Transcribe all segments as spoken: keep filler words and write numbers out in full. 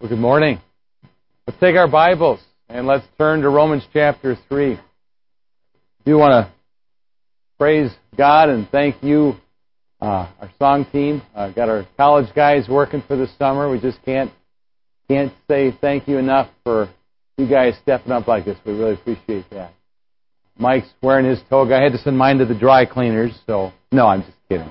Well, good morning. Let's take our Bibles and let's turn to Romans chapter three. I do want to praise God and thank you, uh, our song team. Uh, got our college guys working for the summer. We just can't can't say thank you enough for you guys stepping up like this. We really appreciate that. Mike's wearing his toga. I had to send mine to the dry cleaners, so no, I'm just kidding.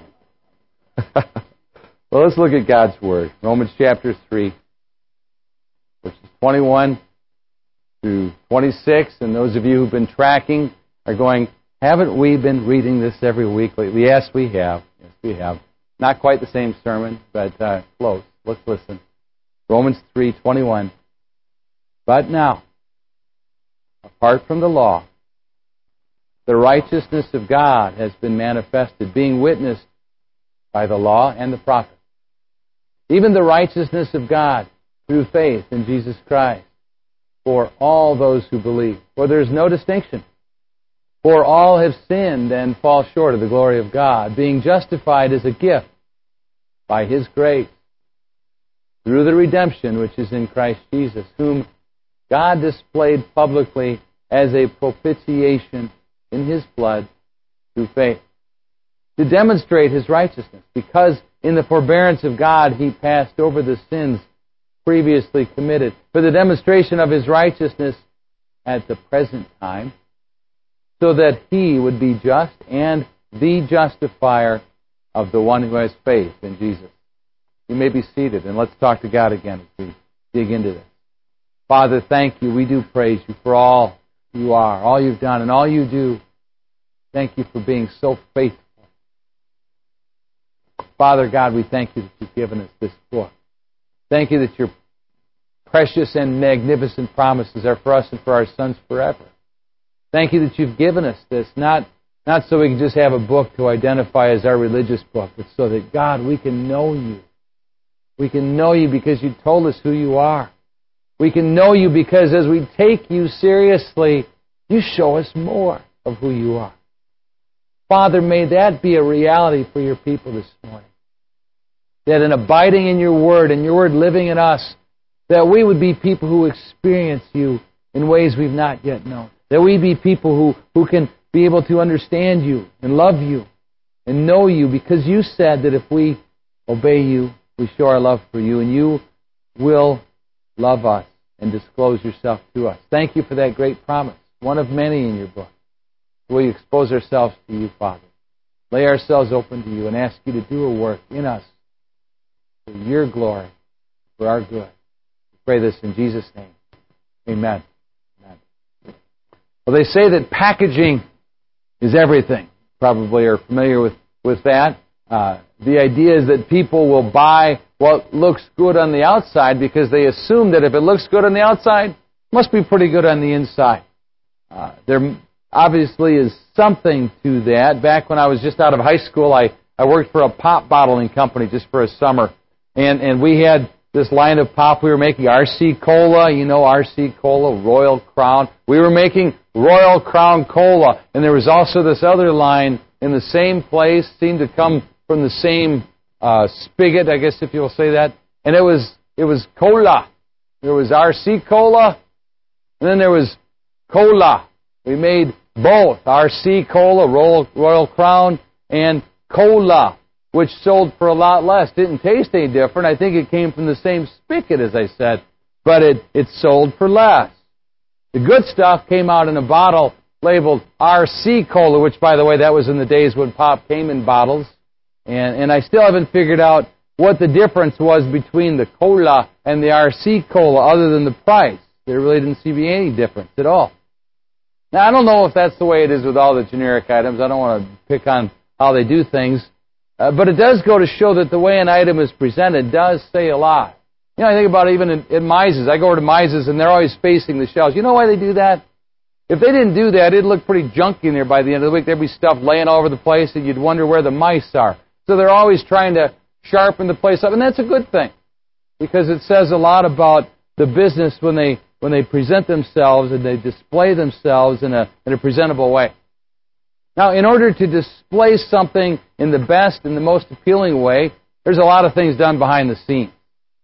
Well, let's look at God's Word. Romans chapter three, verses twenty-one through twenty-six. And those of you who've been tracking are going, haven't we been reading this every week lately? Yes, we have. Yes, we have. Not quite the same sermon, but uh, close. Let's listen. Romans three twenty-one. But now, apart from the law, the righteousness of God has been manifested, being witnessed by the law and the prophets. Even the righteousness of God through faith in Jesus Christ for all those who believe. For there is no distinction. For all have sinned and fall short of the glory of God, being justified as a gift by His grace through the redemption which is in Christ Jesus, whom God displayed publicly as a propitiation in His blood through faith, to demonstrate His righteousness, because in the forbearance of God He passed over the sins previously committed, for the demonstration of His righteousness at the present time, so that He would be just and the justifier of the one who has faith in Jesus. You may be seated, and let's talk to God again as we dig into this. Father, thank you. We do praise you for all you are, all you've done, and all you do. Thank you for being so faithful. Father God, we thank you that you've given us this book. Thank you that your precious and magnificent promises are for us and for our sons forever. Thank you that you've given us this, not, not so we can just have a book to identify as our religious book, but so that, God, we can know you. We can know you because you told us who you are. We can know you because as we take you seriously, you show us more of who you are. Father, may that be a reality for your people this morning. That in abiding in your word and your word living in us, that we would be people who experience you in ways we've not yet known. That we be people who, who can be able to understand you and love you and know you, because you said that if we obey you, we show our love for you, and you will love us and disclose yourself to us. Thank you for that great promise, one of many in your book. We expose ourselves to you, Father. Lay ourselves open to you and ask you to do a work in us for your glory, for our good. We pray this in Jesus' name. Amen. Amen. Well, they say that packaging is everything. Probably are familiar with, with that. Uh, the idea is that people will buy what looks good on the outside because they assume that if it looks good on the outside, it must be pretty good on the inside. Uh, there obviously is something to that. Back when I was just out of high school, I, I worked for a pop bottling company just for a summer. And, and we had this line of pop we were making, R C Cola, you know R C Cola, Royal Crown. We were making Royal Crown Cola. And there was also this other line in the same place, seemed to come from the same uh, spigot, I guess if you'll say that. And it was it was Cola. There was R C Cola, and then there was Cola. We made both, R C Cola, Royal, Royal Crown, and Cola, which sold for a lot less. Didn't taste any different. I think it came from the same spigot, as I said, but it, it sold for less. The good stuff came out in a bottle labeled R C Cola, which, by the way, that was in the days when pop came in bottles. And, and I still haven't figured out what the difference was between the Cola and the R C Cola, other than the price. There really didn't seem to be any difference at all. Now, I don't know if that's the way it is with all the generic items. I don't want to pick on how they do things. Uh, but it does go to show that the way an item is presented does say a lot. You know, I think about it even at, at Mises. I go over to Mises, and they're always facing the shelves. You know why they do that? If they didn't do that, it'd look pretty junky in there by the end of the week. There'd be stuff laying all over the place, and you'd wonder where the mice are. So they're always trying to sharpen the place up, and that's a good thing, because it says a lot about the business when they when they present themselves and they display themselves in a in a presentable way. Now, in order to display something in the best and the most appealing way, there's a lot of things done behind the scenes.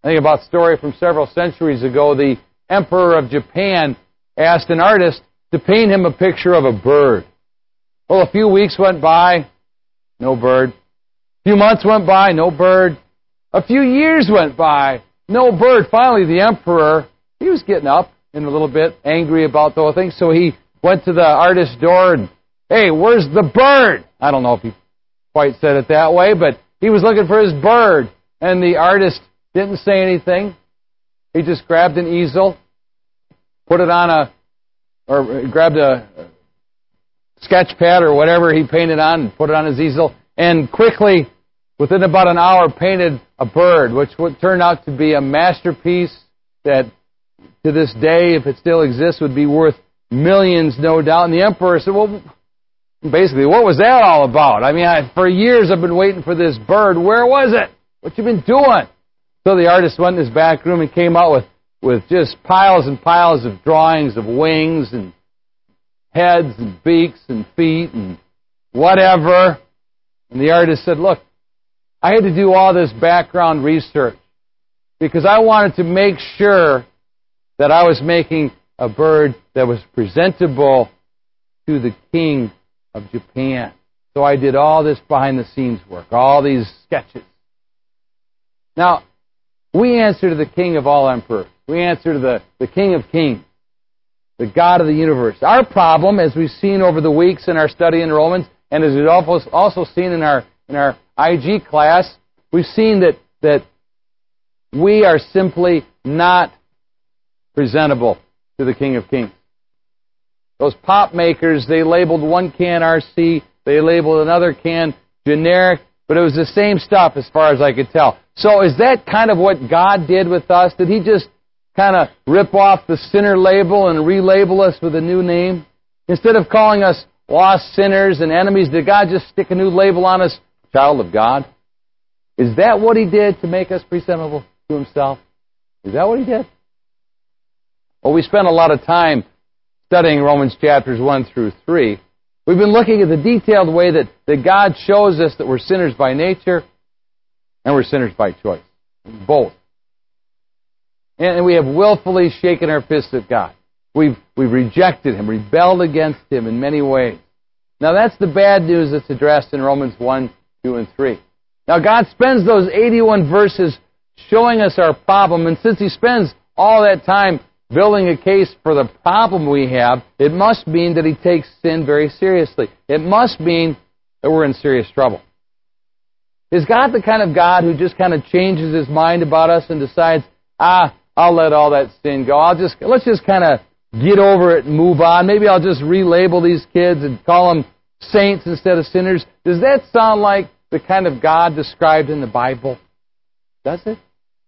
I think about a story from several centuries ago. The Emperor of Japan asked an artist to paint him a picture of a bird. Well, a few weeks went by, no bird. A few months went by, no bird. A few years went by, no bird. Finally, the emperor, he was getting up and a little bit angry about the whole thing, so he went to the artist's door and, hey, where's the bird? I don't know if he quite said it that way, but he was looking for his bird, and the artist didn't say anything. He just grabbed an easel, put it on a, or grabbed a sketch pad or whatever he painted on and put it on his easel, and quickly, within about an hour, painted a bird, which would turn out to be a masterpiece that, to this day, if it still exists, would be worth millions, no doubt. And the emperor said, well, basically, what was that all about? I mean, I, for years I've been waiting for this bird. Where was it? What you been doing? So the artist went in his back room and came out with, with just piles and piles of drawings of wings and heads and beaks and feet and whatever. And the artist said, look, I had to do all this background research because I wanted to make sure that I was making a bird that was presentable to the king of Japan. So I did all this behind-the-scenes work, all these sketches. Now, we answer to the king of all emperors. We answer to the, the king of kings, the God of the universe. Our problem, as we've seen over the weeks in our study in Romans, and as we've also seen in our in our I G class, we've seen that, that we are simply not presentable to the King of Kings. Those pop makers, they labeled one can R C, they labeled another can generic, but it was the same stuff as far as I could tell. So is that kind of what God did with us? Did He just kind of rip off the sinner label and relabel us with a new name? Instead of calling us lost sinners and enemies, did God just stick a new label on us, child of God? Is that what He did to make us presentable to Himself? Is that what He did? Well, we spent a lot of time studying Romans chapters one through three. We've been looking at the detailed way that, that God shows us that we're sinners by nature and we're sinners by choice. Both. And we have willfully shaken our fists at God. We've, we've rejected Him, rebelled against Him in many ways. Now that's the bad news that's addressed in Romans one, two, and three. Now God spends those eighty-one verses showing us our problem, and since He spends all that time building a case for the problem we have, it must mean that He takes sin very seriously. It must mean that we're in serious trouble. Is God the kind of God who just kind of changes His mind about us and decides, ah, I'll let all that sin go. I'll just let's just kind of get over it and move on. Maybe I'll just relabel these kids and call them saints instead of sinners. Does that sound like the kind of God described in the Bible? Does it?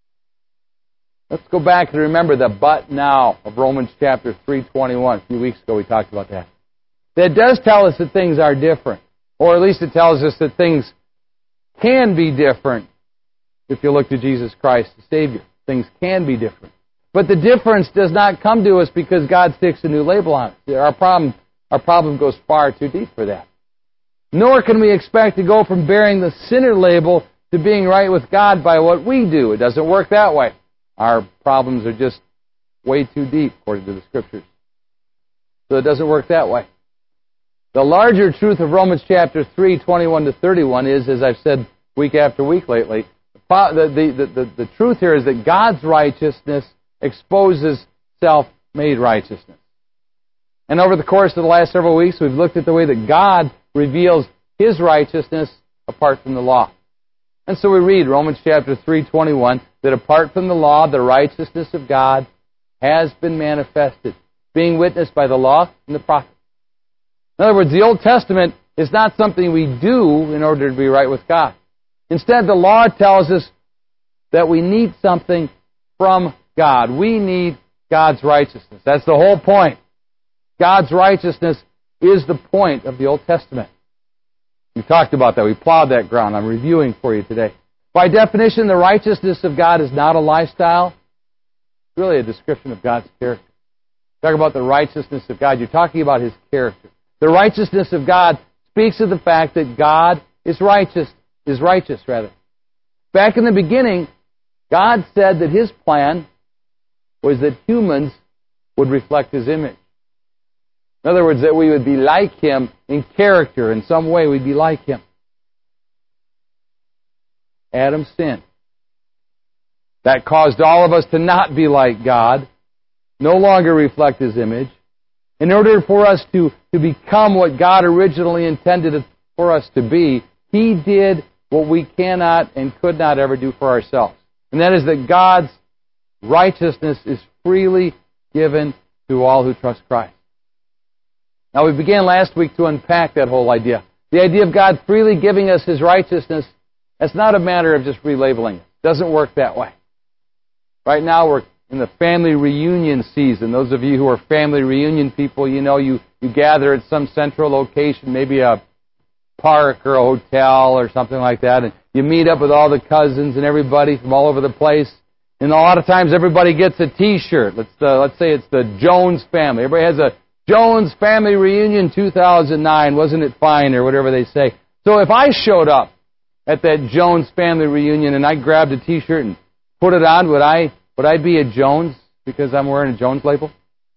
Let's go back and remember the but now of Romans chapter three twenty-one. A few weeks ago we talked about that. That does tell us that things are different. Or at least it tells us that things can be different if you look to Jesus Christ, the Savior. Things can be different. But the difference does not come to us because God sticks a new label on it. Our problem, our problem goes far too deep for that. Nor can we expect to go from bearing the sinner label to being right with God by what we do. It doesn't work that way. Our problems are just way too deep, according to the Scriptures. So it doesn't work that way. The larger truth of Romans chapter three, twenty-one to thirty-one is, as I've said week after week lately, the, the, the, the, the truth here is that God's righteousness exposes self-made righteousness. And over the course of the last several weeks, we've looked at the way that God reveals His righteousness apart from the law. And so we read Romans chapter three twenty-one, that apart from the law, the righteousness of God has been manifested, being witnessed by the law and the prophets. In other words, the Old Testament is not something we do in order to be right with God. Instead, the law tells us that we need something from God. We need God's righteousness. That's the whole point. God's righteousness is the point of the Old Testament. We talked about that. We plowed that ground. I'm reviewing for you today. By definition, the righteousness of God is not a lifestyle. It's really a description of God's character. Talk about the righteousness of God. You're talking about His character. The righteousness of God speaks of the fact that God is righteous, is righteous rather. Back in the beginning, God said that His plan was that humans would reflect His image. In other words, that we would be like Him in character. In some way, we'd be like Him. Adam sinned. That caused all of us to not be like God, no longer reflect His image. In order for us to, to become what God originally intended for us to be, He did what we cannot and could not ever do for ourselves. And that is that God's righteousness is freely given to all who trust Christ. Now, we began last week to unpack that whole idea. The idea of God freely giving us His righteousness, that's not a matter of just relabeling it. It doesn't work that way. Right now, we're in the family reunion season. Those of you who are family reunion people, you know you, you gather at some central location, maybe a park or a hotel or something like that, and you meet up with all the cousins and everybody from all over the place. And a lot of times everybody gets a T-shirt. Let's uh, let's say it's the Jones family. Everybody has a Jones Family Reunion two thousand nine. Wasn't it fine, or whatever they say. So if I showed up at that Jones Family Reunion and I grabbed a T-shirt and put it on, would I would I be a Jones because I'm wearing a Jones label?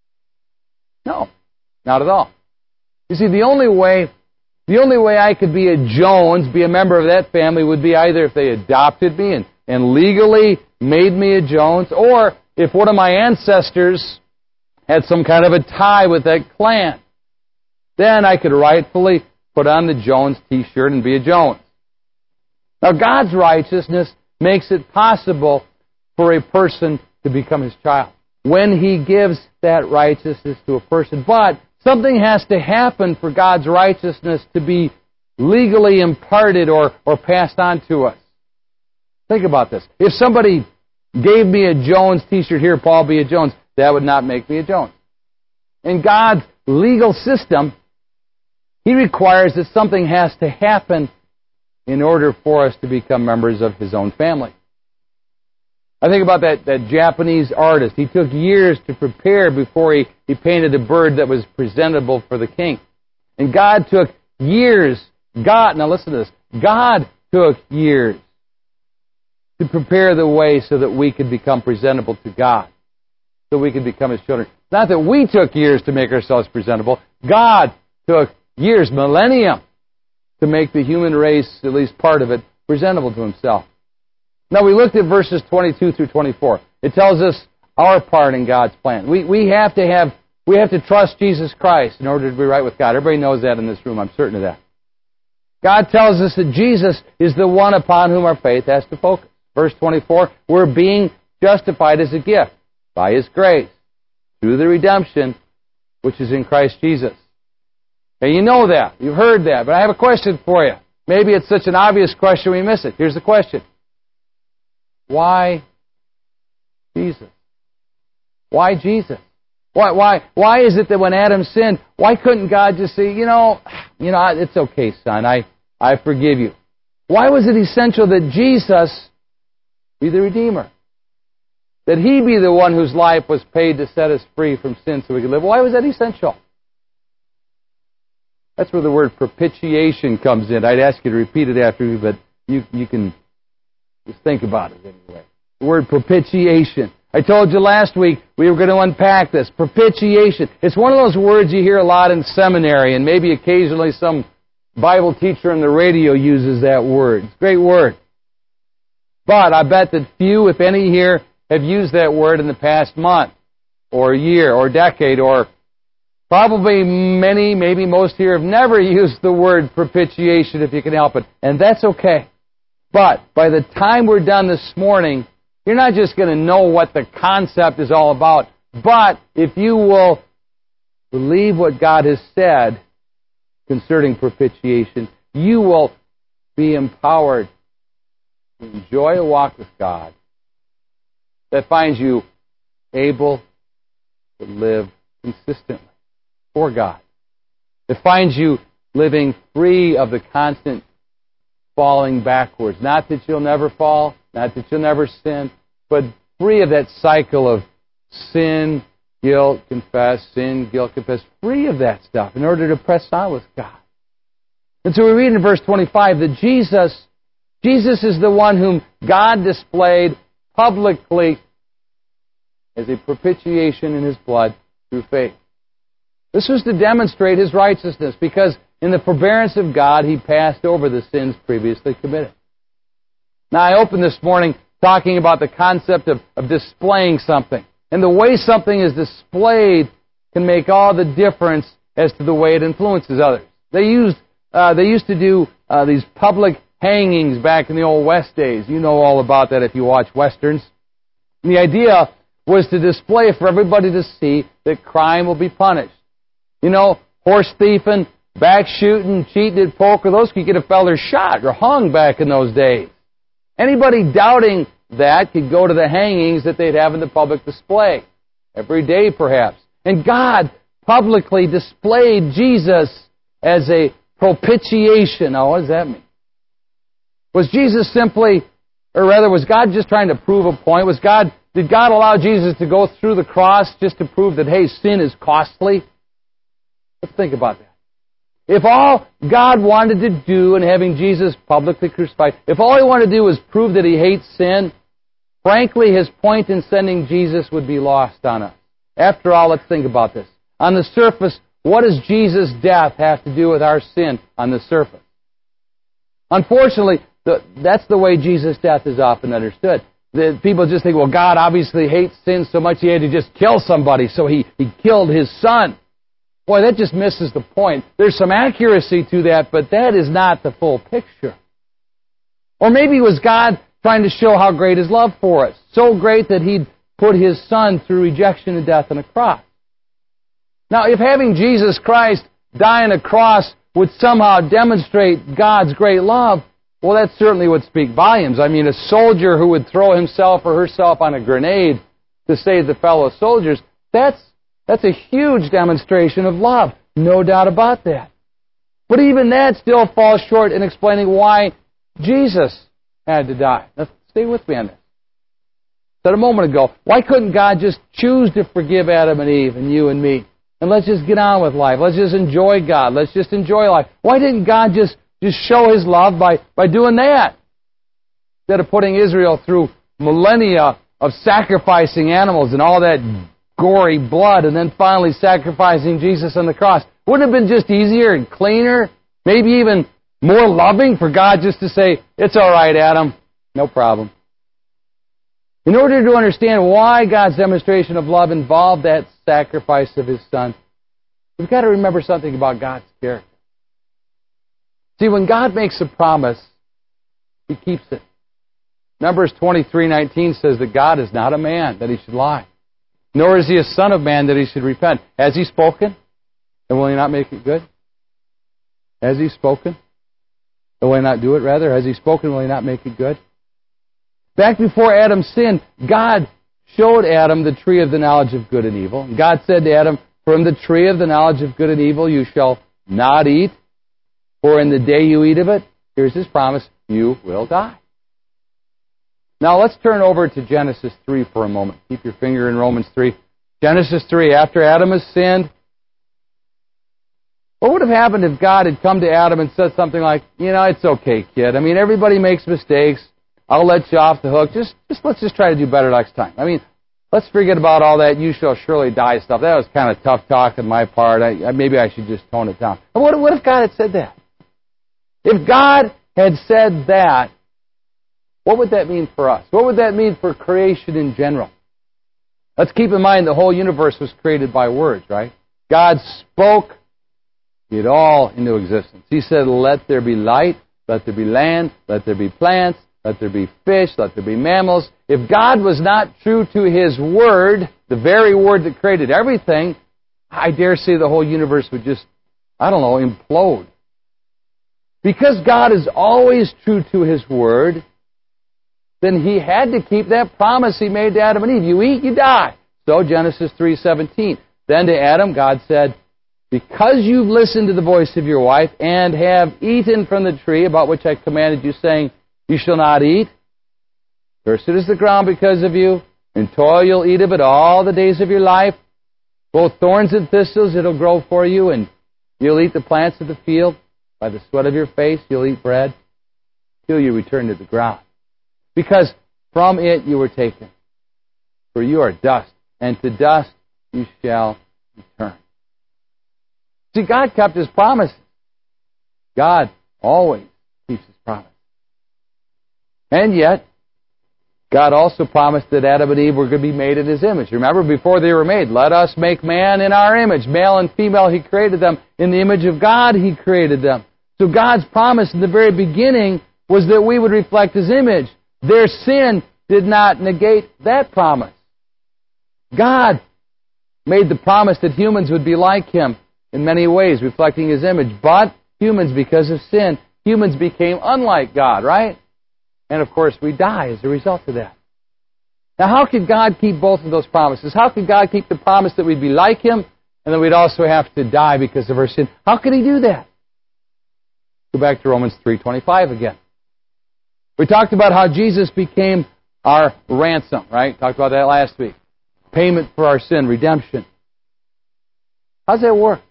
No, not at all. You see, the only way the only way I could be a Jones, be a member of that family, would be either if they adopted me and, and legally made me a Jones, or if one of my ancestors had some kind of a tie with that clan. Then I could rightfully put on the Jones T-shirt and be a Jones. Now, God's righteousness makes it possible for a person to become His child when He gives that righteousness to a person. But something has to happen for God's righteousness to be legally imparted or, or passed on to us. Think about this. If somebody gave me a Jones T-shirt, here, Paul, be a Jones, that would not make me a Jones. In God's legal system, He requires that something has to happen in order for us to become members of His own family. I think about that, that Japanese artist. He took years to prepare before he, he painted a bird that was presentable for the king. And God took years, God, now listen to this, God took years to prepare the way so that we could become presentable to God, so we could become His children. Not that we took years to make ourselves presentable. God took years, millennium, to make the human race, at least part of it, presentable to Himself. Now, we looked at verses twenty-two through twenty-four. It tells us our part in God's plan. We, we have to have, we have to trust Jesus Christ in order to be right with God. Everybody knows that in this room. I'm certain of that. God tells us that Jesus is the one upon whom our faith has to focus. Verse twenty-four, we're being justified as a gift by His grace through the redemption which is in Christ Jesus. And you know that. You've heard that. But I have a question for you. Maybe it's such an obvious question we miss it. Here's the question. Why Jesus? Why Jesus? Why, why, why is it that when Adam sinned, why couldn't God just say, you know, you know, it's okay, son, I, I forgive you? Why was it essential that Jesus be the Redeemer? That He be the one whose life was paid to set us free from sin so we could live? Why was that essential? That's where the word propitiation comes in. I'd ask you to repeat it after me, but you, you can just think about it anyway. The word propitiation. I told you last week we were going to unpack this. Propitiation. It's one of those words you hear a lot in seminary, and maybe occasionally some Bible teacher on the radio uses that word. It's a great word. But I bet that few, if any here, have used that word in the past month, or year, or decade, or probably many, maybe most here have never used the word propitiation if you can help it. And that's okay. But by the time we're done this morning, you're not just going to know what the concept is all about, but if you will believe what God has said concerning propitiation, you will be empowered to enjoy a walk with God that finds you able to live consistently for God. That finds you living free of the constant falling backwards. Not that you'll never fall, not that you'll never sin, but free of that cycle of sin, guilt, confess, sin, guilt, confess, free of that stuff in order to press on with God. And so we read in verse twenty-five that Jesus, Jesus is the one whom God displayed publicly as a propitiation in His blood through faith. This was to demonstrate His righteousness, because in the forbearance of God, He passed over the sins previously committed. Now, I opened this morning talking about the concept of, of displaying something. And the way something is displayed can make all the difference as to the way it influences others. They used, uh, they used to do uh, these public hangings back in the old West days. You know all about that if you watch Westerns. And the idea was to display for everybody to see that crime will be punished. You know, horse thieving, back shooting, cheating at poker, those could get a feller shot or hung back in those days. Anybody doubting that could go to the hangings that they'd have in the public display. Every day, perhaps. And God publicly displayed Jesus as a propitiation. Now, what does that mean? Was Jesus simply, or rather, was God just trying to prove a point? Was God, did God allow Jesus to go through the cross just to prove that, hey, sin is costly? Let's think about that. If all God wanted to do in having Jesus publicly crucified, if all He wanted to do was prove that He hates sin, frankly, His point in sending Jesus would be lost on us. After all, let's think about this. On the surface, what does Jesus' death have to do with our sin on the surface? Unfortunately, the, that's the way Jesus' death is often understood. The, people just think, well, God obviously hates sin so much He had to just kill somebody, so He, he killed His Son. Boy, that just misses the point. There's some accuracy to that, but that is not the full picture. Or maybe it was God trying to show how great His love for us. So great that He'd put His Son through rejection and death on a cross. Now, if having Jesus Christ die on a cross would somehow demonstrate God's great love, well, that certainly would speak volumes. I mean, a soldier who would throw himself or herself on a grenade to save the fellow soldiers, that's That's a huge demonstration of love. No doubt about that. But even that still falls short in explaining why Jesus had to die. Now, stay with me on this. I said a moment ago, why couldn't God just choose to forgive Adam and Eve and you and me? And let's just get on with life. Let's just enjoy God. Let's just enjoy life. Why didn't God just, just show His love by, by doing that? Instead of putting Israel through millennia of sacrificing animals and all that gory blood, and then finally sacrificing Jesus on the cross. Wouldn't it have been just easier and cleaner, maybe even more loving for God just to say, it's all right, Adam, no problem. In order to understand why God's demonstration of love involved that sacrifice of His Son, we've got to remember something about God's character. See, when God makes a promise, He keeps it. Numbers twenty-three nineteen says that God is not a man that He should lie, nor is He a son of man that He should repent. Has He spoken? And will He not make it good? Has He spoken? And will He not do it, rather? Has He spoken? Will He not make it good? Back before Adam sinned, God showed Adam the tree of the knowledge of good and evil. And God said to Adam, from the tree of the knowledge of good and evil you shall not eat, for in the day you eat of it, here's His promise, you will die. Now let's turn over to Genesis three for a moment. Keep your finger in Romans three. Genesis three, after Adam has sinned, what would have happened if God had come to Adam and said something like, you know, it's okay, kid. I mean, everybody makes mistakes. I'll let you off the hook. Just, just let's just try to do better next time. I mean, let's forget about all that you shall surely die stuff. That was kind of tough talk on my part. I, maybe I should just tone it down. And what, what if God had said that? If God had said that, what would that mean for us? What would that mean for creation in general? Let's keep in mind the whole universe was created by words, right? God spoke it all into existence. He said, let there be light, let there be land, let there be plants, let there be fish, let there be mammals. If God was not true to His word, the very word that created everything, I dare say the whole universe would just, I don't know, implode. Because God is always true to His word, then He had to keep that promise He made to Adam and Eve. You eat, you die. So Genesis three seventeen. Then to Adam, God said, because you've listened to the voice of your wife and have eaten from the tree about which I commanded you, saying, you shall not eat. Cursed is the ground because of you. In toil you'll eat of it all the days of your life. Both thorns and thistles it'll grow for you, and you'll eat the plants of the field. By the sweat of your face you'll eat bread till you return to the ground. Because from it you were taken. For you are dust, and to dust you shall return. See, God kept His promises. God always keeps His promise. And yet, God also promised that Adam and Eve were going to be made in His image. Remember, before they were made, let us make man in our image. Male and female, He created them. In the image of God, He created them. So God's promise in the very beginning was that we would reflect His image. Their sin did not negate that promise. God made the promise that humans would be like Him in many ways, reflecting His image. But humans, because of sin, humans became unlike God, right? And of course, we die as a result of that. Now, how could God keep both of those promises? How could God keep the promise that we'd be like Him and that we'd also have to die because of our sin? How could He do that? Go back to Romans three twenty-five again. We talked about how Jesus became our ransom, right? Talked about that last week. Payment for our sin, redemption. How does that work?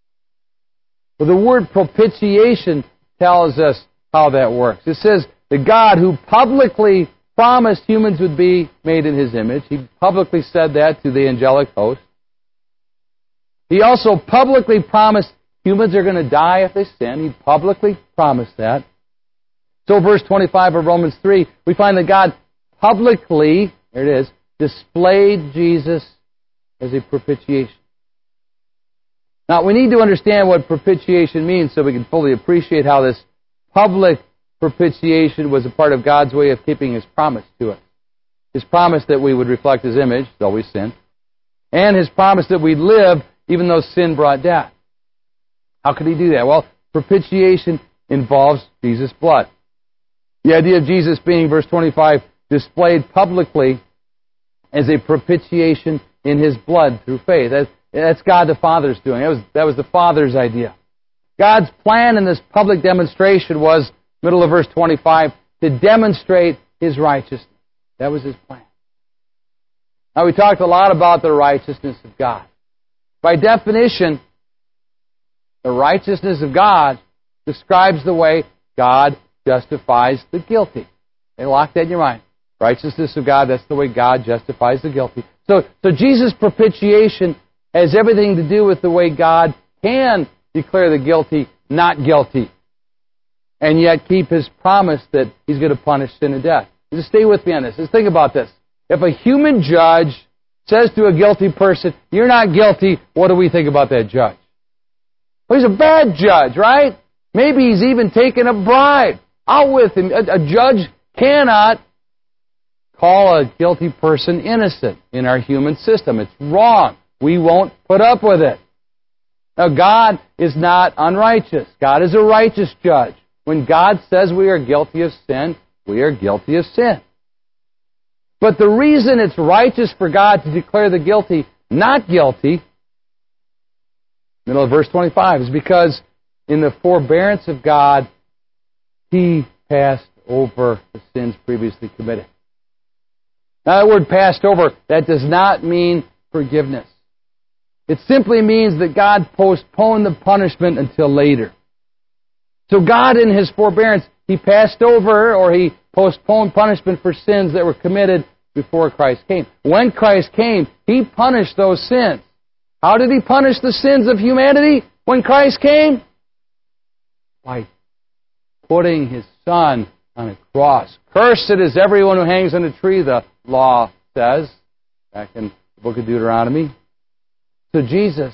Well, the word propitiation tells us how that works. It says, the God who publicly promised humans would be made in His image. He publicly said that to the angelic host. He also publicly promised humans are going to die if they sin. He publicly promised that. So verse twenty-five of Romans three, we find that God publicly, there it is, displayed Jesus as a propitiation. Now, we need to understand what propitiation means so we can fully appreciate how this public propitiation was a part of God's way of keeping His promise to us. His promise that we would reflect His image, though we sin, and His promise that we'd live even though sin brought death. How could He do that? Well, propitiation involves Jesus' blood. The idea of Jesus being, verse twenty-five, displayed publicly as a propitiation in His blood through faith. That's, that's God the Father's doing. That was, that was the Father's idea. God's plan in this public demonstration was, middle of verse twenty-five, to demonstrate His righteousness. That was His plan. Now, we talked a lot about the righteousness of God. By definition, the righteousness of God describes the way God justifies the guilty. Okay, lock that in your mind. Righteousness of God, that's the way God justifies the guilty. So, so Jesus' propitiation has everything to do with the way God can declare the guilty not guilty, and yet keep His promise that He's going to punish sin and death. Just stay with me on this. Just think about this. If a human judge says to a guilty person, you're not guilty, what do we think about that judge? Well, he's a bad judge, right? Maybe he's even taken a bribe. Out with him. A, a judge cannot call a guilty person innocent in our human system. It's wrong. We won't put up with it. Now, God is not unrighteous. God is a righteous judge. When God says we are guilty of sin, we are guilty of sin. But the reason it's righteous for God to declare the guilty not guilty, middle of verse twenty-five, is because in the forbearance of God, He passed over the sins previously committed. Now, that word passed over, that does not mean forgiveness. It simply means that God postponed the punishment until later. So God, in His forbearance, He passed over or He postponed punishment for sins that were committed before Christ came. When Christ came, He punished those sins. How did He punish the sins of humanity when Christ came? By putting His Son on a cross. Cursed is everyone who hangs on a tree, the law says, back in the book of Deuteronomy. So Jesus,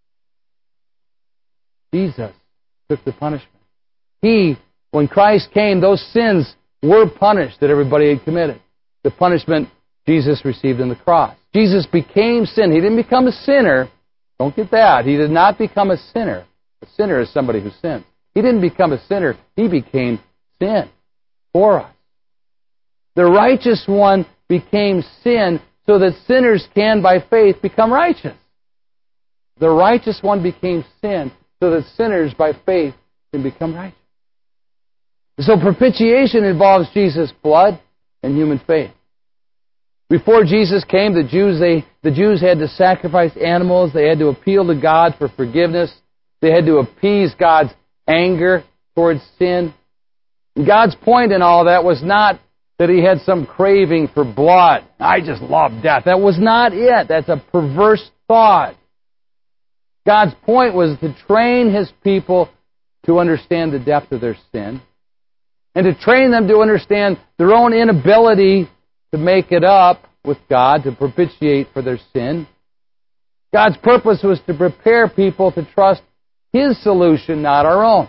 Jesus took the punishment. He, when Christ came, those sins were punished that everybody had committed. The punishment Jesus received on the cross. Jesus became sin. He didn't become a sinner. Don't get that. He did not become a sinner. A sinner is somebody who sins. He didn't become a sinner. He became sin for us. The righteous one became sin so that sinners can, by faith, become righteous. The righteous one became sin so that sinners, by faith, can become righteous. So propitiation involves Jesus' blood and human faith. Before Jesus came, the Jews, they, the Jews had to sacrifice animals. They had to appeal to God for forgiveness. They had to appease God's anger towards sin. And God's point in all that was not that he had some craving for blood. I just love death. That was not it. That's a perverse thought. God's point was to train His people to understand the depth of their sin and to train them to understand their own inability to make it up with God, to propitiate for their sin. God's purpose was to prepare people to trust His solution, not our own.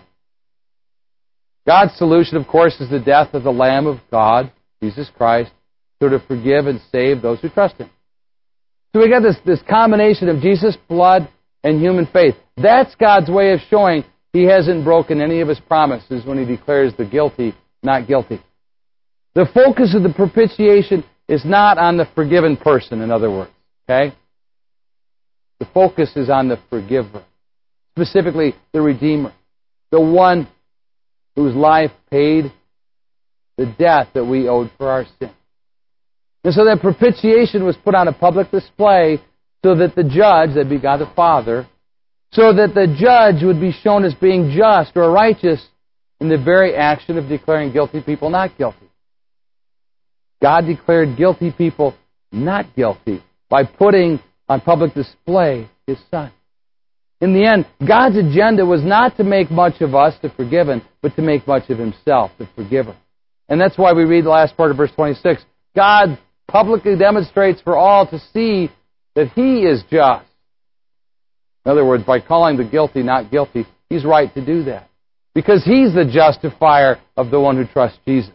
God's solution, of course, is the death of the Lamb of God, Jesus Christ, so to forgive and save those who trust Him. So we got this, this combination of Jesus' blood and human faith. That's God's way of showing He hasn't broken any of His promises when He declares the guilty not guilty. The focus of the propitiation is not on the forgiven person, in other words. Okay? The focus is on the forgiver. Specifically, the Redeemer. The one whose life paid the debt that we owed for our sin. And so that propitiation was put on a public display so that the judge, that'd be God the Father, so that the judge would be shown as being just or righteous in the very action of declaring guilty people not guilty. God declared guilty people not guilty by putting on public display His Son. In the end, God's agenda was not to make much of us, the forgiven, but to make much of Himself, the forgiver. And that's why we read the last part of verse twenty-six. God publicly demonstrates for all to see that He is just. In other words, by calling the guilty not guilty, He's right to do that. Because He's the justifier of the one who trusts Jesus.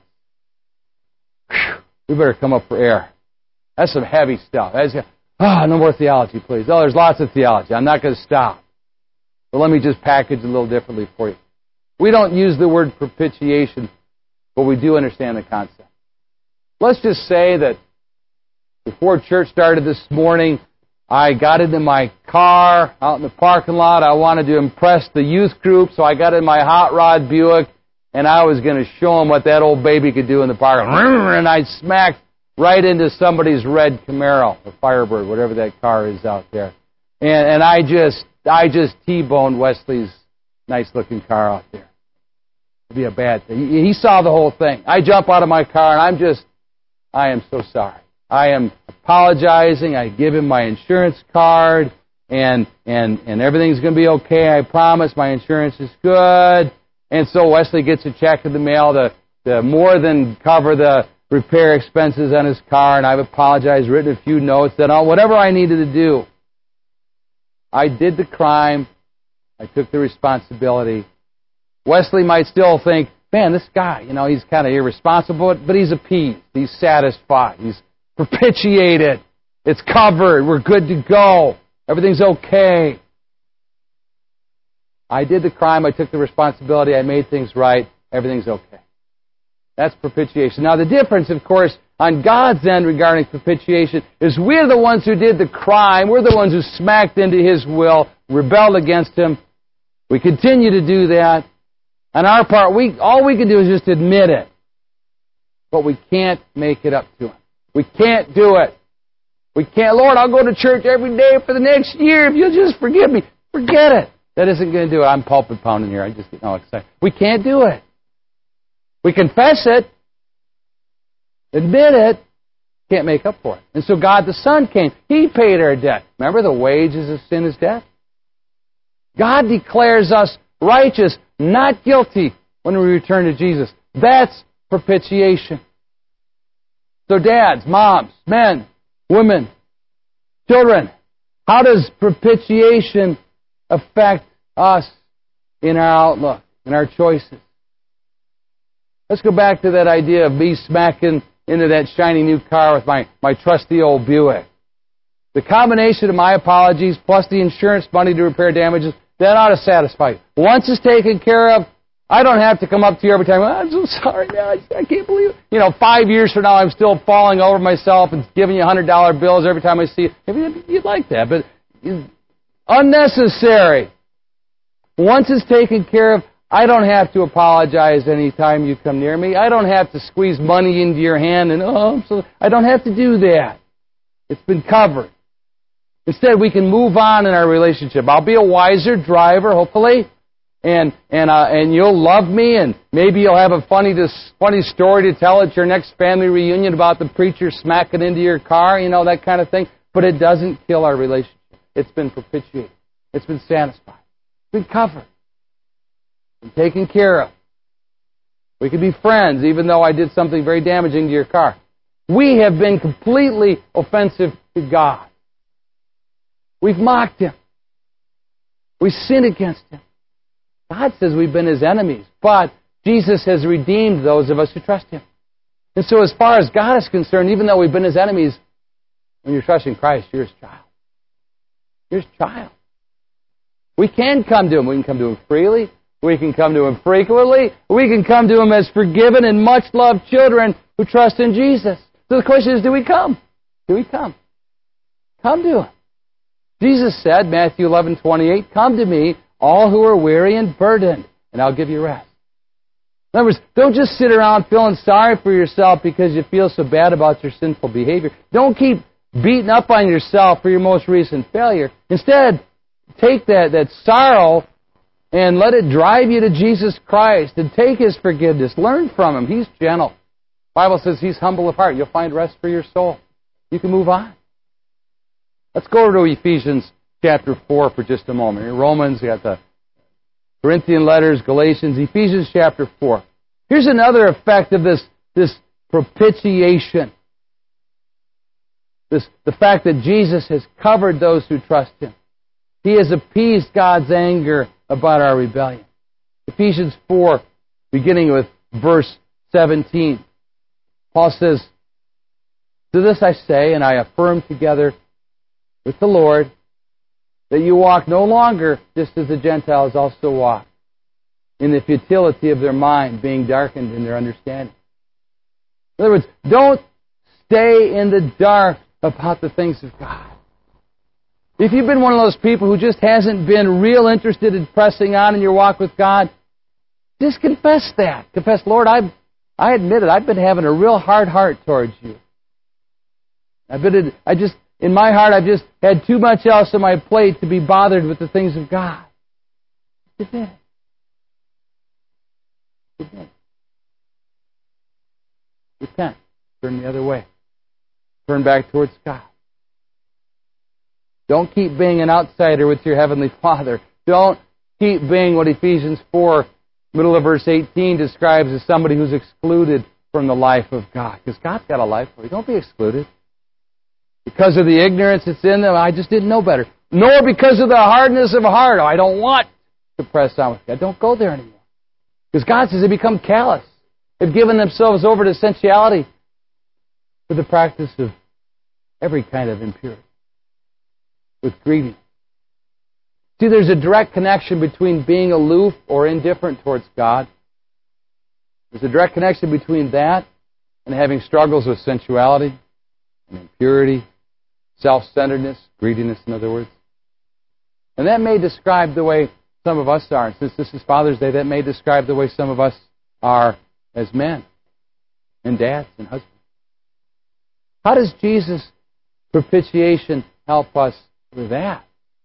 Whew, we better come up for air. That's some heavy stuff. That's, oh, no more theology, please. Oh, there's lots of theology. I'm not going to stop. But let me just package it a little differently for you. We don't use the word propitiation, but we do understand the concept. Let's just say that before church started this morning, I got into my car out in the parking lot. I wanted to impress the youth group, so I got in my hot rod Buick, and I was going to show them what that old baby could do in the park. And I smacked right into somebody's red Camaro, or Firebird, whatever that car is out there. And, and I just, I just T-boned Wesley's nice-looking car out there. It'd be a bad thing. He, he saw the whole thing. I jump out of my car, and I'm just, I am so sorry. I am apologizing. I give him my insurance card, and and and everything's going to be okay. I promise my insurance is good. And so Wesley gets a check in the mail to, to more than cover the repair expenses on his car, and I've apologized, written a few notes, done all whatever I needed to do. I did the crime. I took the responsibility. Wesley might still think, man, this guy, you know, he's kind of irresponsible, but he's appeased. He's satisfied. He's propitiated. It's covered. We're good to go. Everything's okay. I did the crime. I took the responsibility. I made things right. Everything's okay. That's propitiation. Now, the difference, of course, on God's end regarding propitiation is we're the ones who did the crime. We're the ones who smacked into His will, rebelled against Him. We continue to do that. On our part, we all we can do is just admit it. But we can't make it up to Him. We can't do it. We can't, Lord, I'll go to church every day for the next year if you'll just forgive me. Forget it. That isn't going to do it. I'm pulpit pounding here. I just get all excited. We can't do it. We confess it, admit it, can't make up for it. And so God the Son came. He paid our debt. Remember, the wages of sin is death? God declares us righteous, not guilty, when we return to Jesus. That's propitiation. So dads, moms, men, women, children, how does propitiation affect us in our outlook, in our choices? Let's go back to that idea of me smacking into that shiny new car with my, my trusty old Buick. The combination of my apologies plus the insurance money to repair damages, that ought to satisfy you. Once it's taken care of, I don't have to come up to you every time, I'm so sorry, man, I, I can't believe it. You know, five years from now, I'm still falling over myself and giving you one hundred dollar bills every time I see you. Maybe you'd like that, but it's unnecessary. Once it's taken care of, I don't have to apologize any time you come near me. I don't have to squeeze money into your hand and, oh, I'm so, I don't have to do that. It's been covered. Instead, we can move on in our relationship. I'll be a wiser driver, hopefully. and and uh, and you'll love me, and maybe you'll have a funny dis- funny story to tell at your next family reunion about the preacher smacking into your car, you know, that kind of thing. But it doesn't kill our relationship. It's been propitiated. It's been satisfied. It's been covered. It's been taken care of. We could be friends, even though I did something very damaging to your car. We have been completely offensive to God. We've mocked Him. We sinned against Him. God says we've been His enemies, but Jesus has redeemed those of us who trust Him. And so as far as God is concerned, even though we've been His enemies, when you're trusting Christ, you're His child. You're His child. We can come to Him. We can come to Him freely. We can come to Him frequently. We can come to Him as forgiven and much-loved children who trust in Jesus. So the question is, do we come? Do we come? Come to Him. Jesus said, Matthew eleven twenty-eight, "Come to me, all who are weary and burdened, and I'll give you rest." In other words, don't just sit around feeling sorry for yourself because you feel so bad about your sinful behavior. Don't keep beating up on yourself for your most recent failure. Instead, take that, that sorrow and let it drive you to Jesus Christ and take His forgiveness. Learn from Him. He's gentle. The Bible says He's humble of heart. You'll find rest for your soul. You can move on. Let's go to Ephesians chapter four for just a moment. In Romans, we got the Corinthian letters, Galatians, Ephesians chapter four. Here's another effect of this, this propitiation. This, the fact that Jesus has covered those who trust Him. He has appeased God's anger about our rebellion. Ephesians four, beginning with verse seventeen. Paul says, "To this I say, and I affirm together with the Lord, that you walk no longer just as the Gentiles also walk, in the futility of their mind, being darkened in their understanding." In other words, don't stay in the dark about the things of God. If you've been one of those people who just hasn't been real interested in pressing on in your walk with God, just confess that. Confess, "Lord, I I admit it. I've been having a real hard heart towards you. I've been, I just, in my heart, I've just had too much else on my plate to be bothered with the things of God." Admit it. Admit it. Repent. Turn the other way. Turn back towards God. Don't keep being an outsider with your Heavenly Father. Don't keep being what Ephesians four, middle of verse eighteen, describes as somebody who's excluded from the life of God. Because God's got a life for you. Don't be excluded. Because of the ignorance that's in them, I just didn't know better. Nor because of the hardness of heart. Oh, I don't want to press on with God. Don't go there anymore. Because God says they become callous. They've given themselves over to sensuality, to the practice of every kind of impurity, with greediness. See, there's a direct connection between being aloof or indifferent towards God. There's a direct connection between that and having struggles with sensuality and impurity, self-centeredness, greediness, in other words. And that may describe the way some of us are. And since this is Father's Day, that may describe the way some of us are as men and dads and husbands. How does Jesus' propitiation help us with that?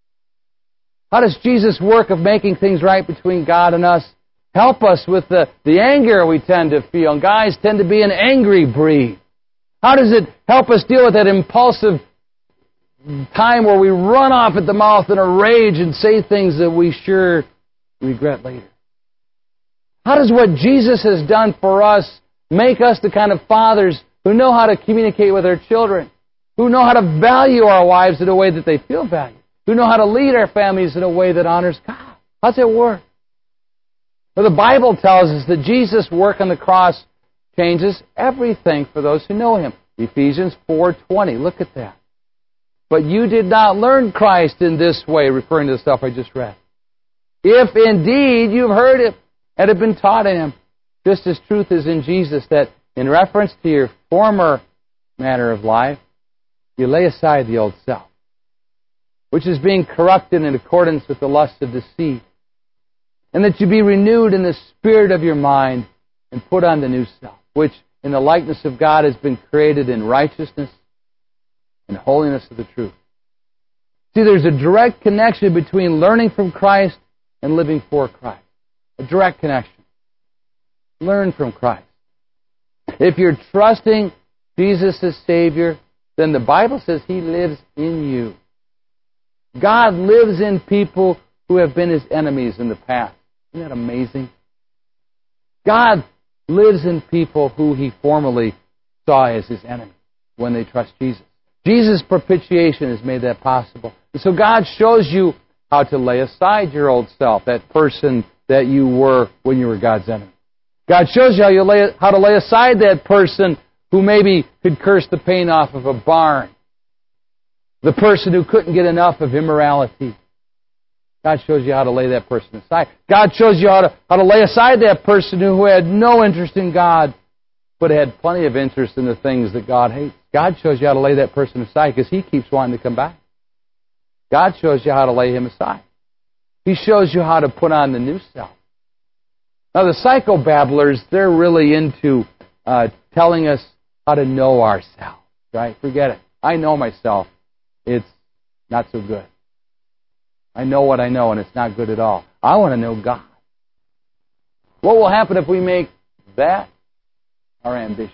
How does Jesus' work of making things right between God and us help us with the, the anger we tend to feel? And guys tend to be an angry breed. How does it help us deal with that impulsive time where we run off at the mouth in a rage and say things that we sure regret later? How does what Jesus has done for us make us the kind of fathers who know how to communicate with our children, who know how to value our wives in a way that they feel valued, who know how to lead our families in a way that honors God? How's it work? Well, the Bible tells us that Jesus' work on the cross changes everything for those who know Him. Ephesians four twenty, look at that. "But you did not learn Christ in this way," referring to the stuff I just read, "if indeed you've heard it and have been taught in Him, just as truth is in Jesus, that in reference to your former manner of life, you lay aside the old self, which is being corrupted in accordance with the lust of deceit, and that you be renewed in the spirit of your mind and put on the new self, which in the likeness of God has been created in righteousness and holiness of the truth." See, there's a direct connection between learning from Christ and living for Christ. A direct connection. Learn from Christ. If you're trusting Jesus as Savior, then the Bible says He lives in you. God lives in people who have been His enemies in the past. Isn't that amazing? God lives in people who He formerly saw as His enemy when they trust Jesus. Jesus' propitiation has made that possible. And so God shows you how to lay aside your old self, that person that you were when you were God's enemy. God shows you how, you lay, how to lay aside that person who maybe could curse the paint off of a barn. The person who couldn't get enough of immorality. God shows you how to lay that person aside. God shows you how to, how to lay aside that person who had no interest in God, but had plenty of interest in the things that God hates. God shows you how to lay that person aside because He keeps wanting to come back. God shows you how to lay him aside. He shows you how to put on the new self. Now, the psychobabblers, they're really into uh, telling us how to know ourselves, right? Forget it. I know myself. It's not so good. I know what I know, and it's not good at all. I want to know God. What will happen if we make that our ambition?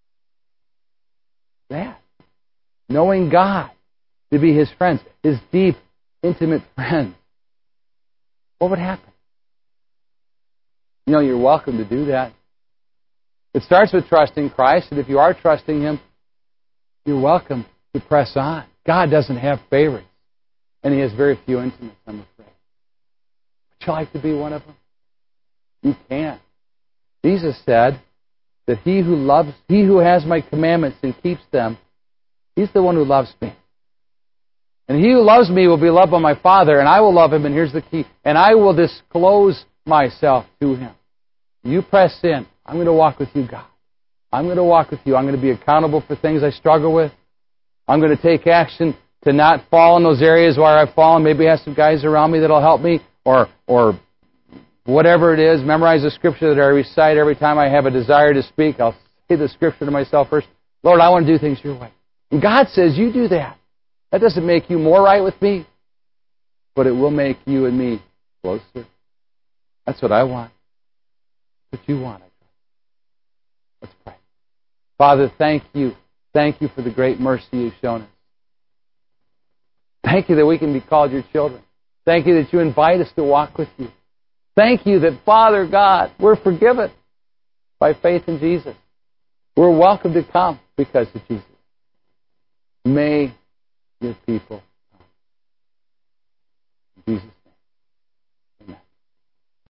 That. Knowing God, to be His friends, His deep, intimate friends. What would happen? You know, you're welcome to do that. It starts with trusting Christ, and if you are trusting Him, you're welcome to press on. God doesn't have favorites, and He has very few intimates, I'm afraid. Would you like to be one of them? You can. Jesus said that he who loves, he who has my commandments and keeps them, he's the one who loves me. And he who loves me will be loved by my Father, and I will love him, and here's the key, and I will disclose myself to him. You press in. I'm going to walk with you, God. I'm going to walk with you. I'm going to be accountable for things I struggle with. I'm going to take action to not fall in those areas where I've fallen. Maybe I have some guys around me that will help me, or or whatever it is. Memorize the scripture that I recite every time I have a desire to speak. I'll say the scripture to myself first. Lord, I want to do things your way. And God says, you do that. That doesn't make you more right with me, but it will make you and me closer. That's what I want. That's what you want. Let's pray. Father, thank you. Thank you for the great mercy you've shown us. Thank you that we can be called your children. Thank you that you invite us to walk with you. Thank you that, Father God, we're forgiven by faith in Jesus. We're welcome to come because of Jesus. May your people come. In Jesus' name.